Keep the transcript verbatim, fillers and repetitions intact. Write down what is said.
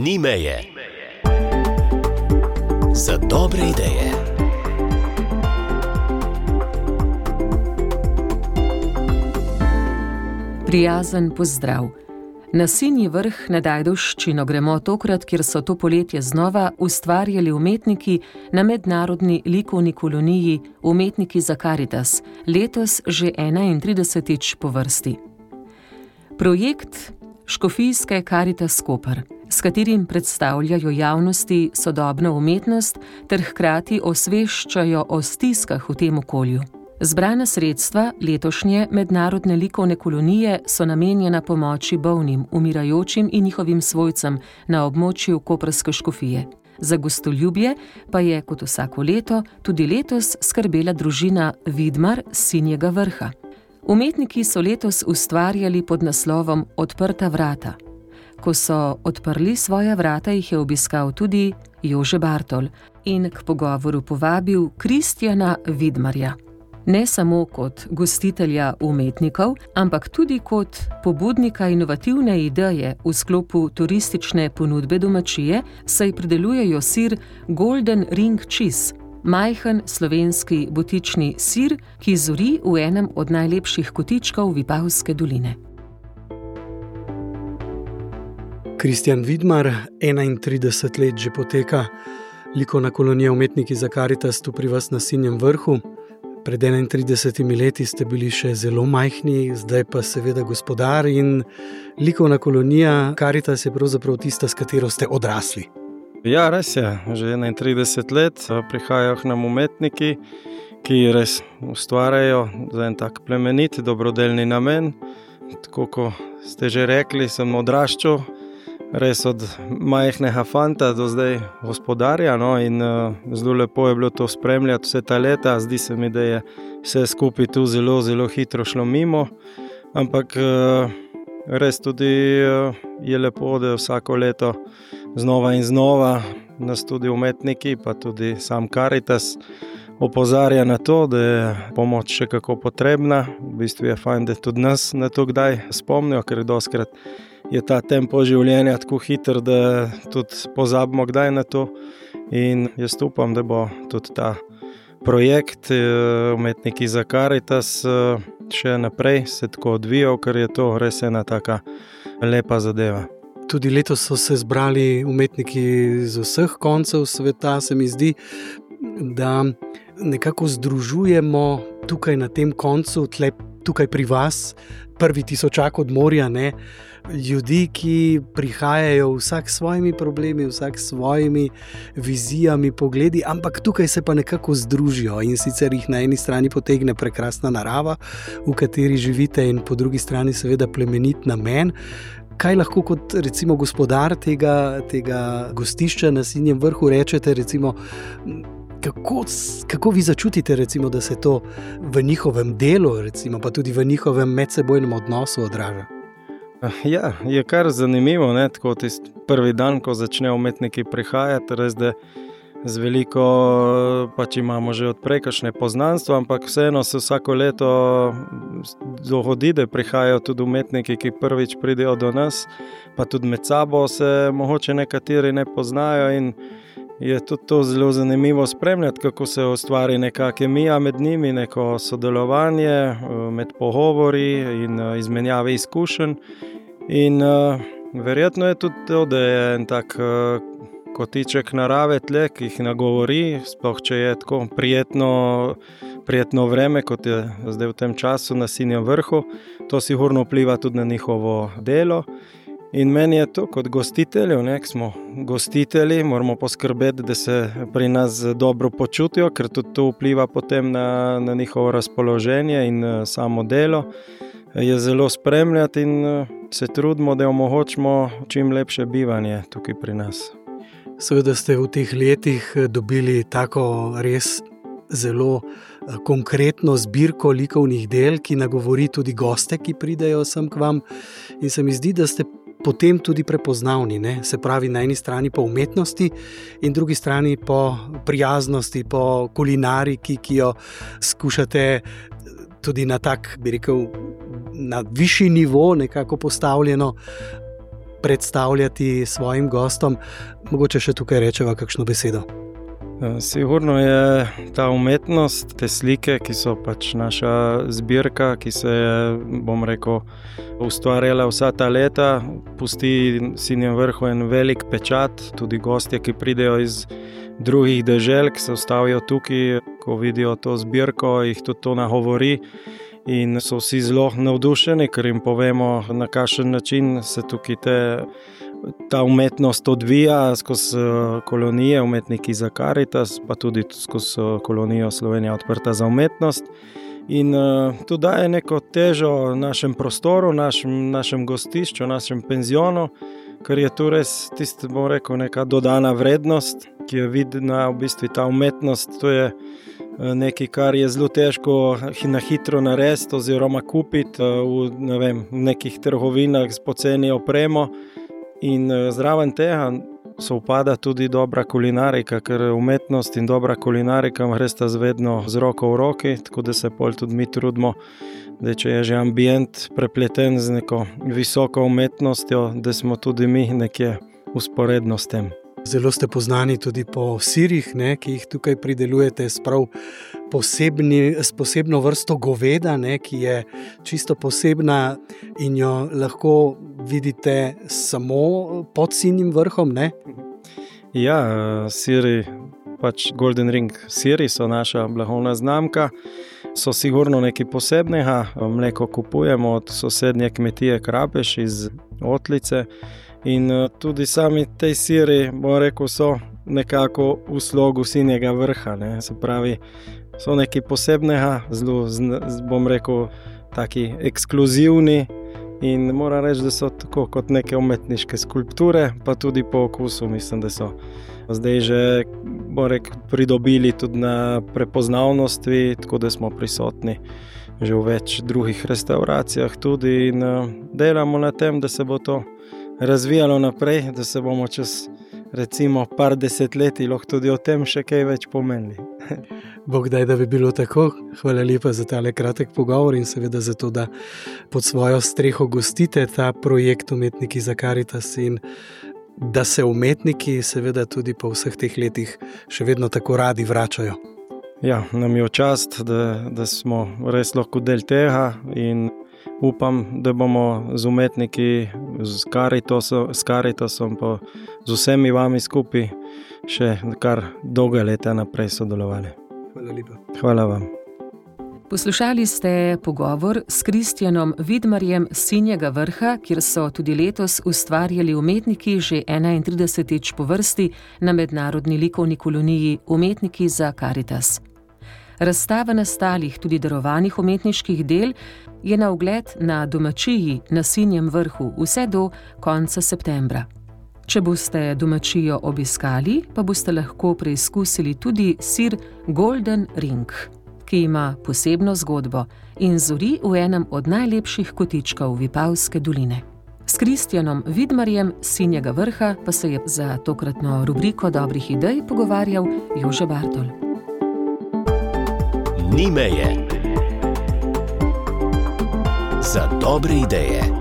Ni meje. Za dobre ideje. Prijazen pozdrav. Na Sinji vrh nad Ajdovščino gremo tokrat, kjer so to poletje znova ustvarjali umetniki na mednarodni likovni koloniji Umetniki za Karitas, letos že enaintridesetič po vrsti. Projekt Škofijske Karitas Koper, s katerim predstavljajo javnosti sodobno umetnost ter hkrati osveščajo o stiskah v tem okolju. Zbrana sredstva letošnje mednarodne likovne kolonije so namenjena pomoči bolnim, umirajočim in njihovim svojcem na območju koprske škofije. Za gostoljubje pa je, kot vsako leto, tudi letos skrbela družina Vidmar s Sinjega vrha. Umetniki so letos ustvarjali pod naslovom Odprta vrata. Ko so odprli svoja vrata, jih je obiskal tudi Jože Bartol in k pogovoru povabil Kristjana Vidmarja. Ne samo kot gostitelja umetnikov, ampak tudi kot pobudnika inovativne ideje v sklopu turistične ponudbe domačije, saj pridelujejo sir Golden Ring Cheese, majhen slovenski butični sir, ki zori v enem od najlepših kotičkov Vipavske doline. Kristjan Vidmar, enaintrideset let že poteka likovna kolonija Umetniki za Karitas tu pri vas na Sinjem vrhu. Pred enaintridesetimi leti ste bili še zelo majhni, zdaj pa seveda gospodar in likovna kolonija Karitas je pravzaprav tista, s katero ste odrasli. Ja, res je. Že enaintrideset let prihajajo k nam umetniki, ki res ustvarjajo za en tak plemenit, dobrodelni namen. Tako kot ste že rekli, sem odraščal res od majhnega fanta do zdaj gospodarja, no, in uh, zelo lepo je bilo to spremljati vse ta leta. Zdi se mi, da je vse skupaj tu zelo, zelo hitro šlo mimo, ampak uh, res tudi uh, je lepo, da vsako leto znova in znova nas tudi umetniki, pa tudi sam Karitas opozarja na to, da je pomoč še kako potrebna. V bistvu je fajn, da tudi nas na to kdaj spomnijo, ker doskrat je ta tempo življenja tako hiter, da tudi pozabimo kdaj na to. In jaz upam, da bo tudi ta projekt Umetniki za Karitas še naprej se tako odvijal, ker je to res ena taka lepa zadeva. Tudi letos so se zbrali umetniki z vseh koncev sveta, se mi zdi, da nekako združujemo tukaj na tem koncu, tle, tukaj pri vas, prvi tisočak od morja, ne, ljudi, ki prihajajo vsak s svojimi problemi, vsak s svojimi vizijami, pogledi, ampak tukaj se pa nekako združijo in sicer jih na eni strani potegne prekrasna narava, v kateri živite, in po drugi strani seveda plemenit namen. Kaj lahko kot recimo gospodar tega, tega gostišča na Sinjem vrhu rečete, recimo, kako, kako vi začutite, recimo, da se to v njihovem delu, recimo, pa tudi v njihovem medsebojnem odnosu odraža? Ja, je kar zanimivo, ne, tako tisti prvi dan, ko začnejo umetniki prihajati, res da z veliko pač imamo že odprej kakšne poznanstva, ampak vseeno se vsako leto dohodi, da prihajajo tudi umetniki, ki prvič pridejo do nas, pa tudi med sabo se mogoče nekateri ne poznajo in je tudi to zelo zanimivo spremljati, kako se ustvari neka kemija med njimi, neko sodelovanje med pogovori in izmenjave izkušenj. In uh, verjetno je tudi to, da je en tak uh, kotiček narave tle, ki jih nagovori, sploh če je tako prijetno, prijetno vreme, kot je zdaj v tem času na Sinjem vrhu. To sigurno vpliva tudi na njihovo delo. In meni je to kot gostiteljev, ne, smo gostitelji, moramo poskrbeti, da se pri nas dobro počutijo, ker tudi to vpliva potem na, na njihovo razpoloženje in samo delo. Je zelo spremljati in se trudimo, da omogočimo čim lepše bivanje tukaj pri nas. Seveda ste v teh letih dobili tako res zelo konkretno zbirko likovnih del, ki nagovori tudi goste, ki pridejo sem k vam, in se mi zdi, da ste potem tudi prepoznavni, ne? Se pravi na eni strani po umetnosti in drugi strani po prijaznosti, po kulinariki, ki jo skušate tudi na tak, bi rekel, na višji nivo nekako postavljeno predstavljati svojim gostom. Mogoče še tukaj rečeva kakšno besedo. Sigurno je ta umetnost, te slike, ki so pač naša zbirka, ki se je, bom rekel, ustvarjala vsa ta leta, pusti Sinjem vrhu en velik pečat, tudi gostje, ki pridejo iz drugih dežel, ki se ustavijo tukaj, ko vidijo to zbirko, jih tudi to nagovori in so vsi zelo navdušeni, ker jim povemo, na kakšen način se tukaj te ta umetnost odvija skozi kolonije umetniki za Karitas, pa tudi skozi kolonijo Slovenija odprta za umetnost. In uh, to daje neko težo našem prostoru, našem, našem gostišču, našem penzionu, ker je tu res tisto, bom rekel, neka dodana vrednost, ki je vidna v bistvu ta umetnost. To je nekaj, kar je zelo težko na hitro narediti oziroma kupiti v, ne vem, v nekih trgovinah s poceni opremo. In zraven tega sovpada tudi dobra kulinarika, ker umetnost in dobra kulinarika gresta zvedno z roko v roki, tako da se pol tudi mi trudimo, da če je že ambient prepleten z neko visoko umetnostjo, da smo tudi mi nekje usporedno s tem. Zelo ste poznani tudi po sirih, ne, ki jih tukaj pridelujete s prav posebni, s posebno vrsto goveda, ne, ki je čisto posebna in jo lahko vidite samo pod Sinjim vrhom, ne? Ja, siri, pač Golden Ring siri so naša blagovna znamka, so sigurno nekaj posebnega. Mleko kupujemo od sosednje kmetije Krapeš iz Otlice. In tudi sami tej siri, bom rekel, so nekako v slogu Sinjega vrha, ne? Se pravi, so nekaj posebnega, zelo, bom rekel, taki ekskluzivni in moram reči, da so tako kot neke umetniške skulpture, pa tudi po okusu mislim, da so zdaj že, bom rekel, pridobili tudi na prepoznavnosti, tako da smo prisotni že v več drugih restauracijah tudi in delamo na tem, da se bo to razvijalo naprej, da se bomo čez recimo par desetletij lahko tudi o tem še kaj več pomenili. Bog daj, da bi bilo tako. Hvala lepa za tale kratek pogovor in seveda za to, da pod svojo streho gostite ta projekt Umetniki za Karitas in da se umetniki seveda tudi po vseh teh letih še vedno tako radi vračajo. Ja, nam je v čast, da, da smo res lahko del tega in upam, da bomo z umetniki, z Karitasom, s Karitasom, pa z vsemi vami skupaj še kar dolga leta naprej sodelovali. Hvala lepa. Hvala vam. Poslušali ste pogovor s Kristjanom Vidmarjem z Sinjega vrha, kjer so tudi letos ustvarjali umetniki že enaintridesetič po vrsti na mednarodni likovni koloniji Umetniki za Karitas. Razstava nastalih, tudi darovanih umetniških del je na ogled na domačiji na Sinjem vrhu vse do konca septembra. Če boste domačijo obiskali, pa boste lahko preizkusili tudi sir Golden Ring, ki ima posebno zgodbo in zori v enem od najlepših kotičkov Vipavske doline. S Kristjanom Vidmarjem z Sinjega vrha pa se je za tokratno rubriko dobrih idej pogovarjal Jože Bartol. Ni meje za dobre ideje.